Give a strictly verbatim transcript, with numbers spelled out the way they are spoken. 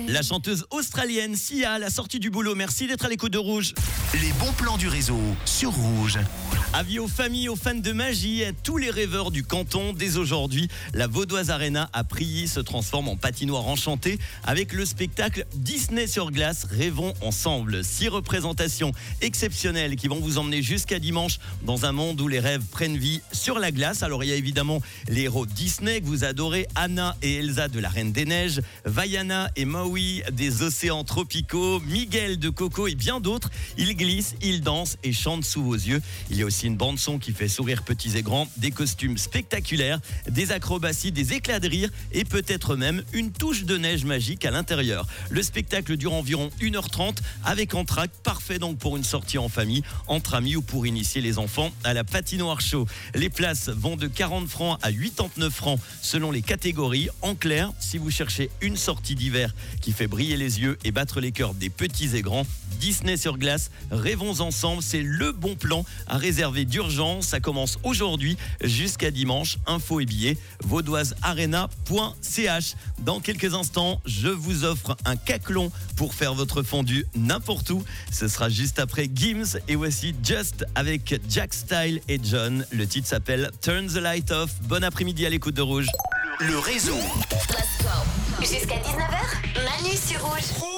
La chanteuse australienne Sia à la sortie du boulot. Merci d'être à l'écoute de Rouge. Les bons plans du réseau sur Rouge. Avis aux familles, aux fans de magie, à tous les rêveurs du canton. Dès aujourd'hui, la Vaudoise Arena à Prilly se transforme en patinoire enchantée avec le spectacle Disney sur glace. Rêvons ensemble. Six représentations exceptionnelles qui vont vous emmener jusqu'à dimanche dans un monde où les rêves prennent vie sur la glace. Alors il y a évidemment les héros Disney que vous adorez, Anna et Elsa de la Reine des Neiges, Vaiana et Maui des océans tropicaux, Miguel de Coco et bien d'autres. Ils glissent, ils dansent et chantent sous vos yeux. Il y a aussi une bande-son qui fait sourire petits et grands, des costumes spectaculaires, des acrobaties, des éclats de rire et peut-être même une touche de neige magique à l'intérieur. Le spectacle dure environ une heure trente avec entracte, parfait donc pour une sortie en famille, entre amis ou pour initier les enfants à la patinoire show. Les places vont de quarante francs à quatre-vingt-dix-neuf francs selon les catégories. En clair, si vous cherchez une sortie d'hiver qui fait briller les yeux et battre les cœurs des petits et grands, Disney sur glace, rêvons ensemble, c'est le bon plan à réserver d'urgence. Ça commence aujourd'hui jusqu'à dimanche. Infos et billets, vaudoisearena point c h. Dans quelques instants, je vous offre un caclon pour faire votre fondue n'importe où. Ce sera juste après Gims et voici Just avec Jack Style et John. Le titre s'appelle Turn the Light Off. Bon après-midi à l'écoute de Rouge. Le réseau. Let's go. Jusqu'à dix-neuf heures, Manu sur Rouge.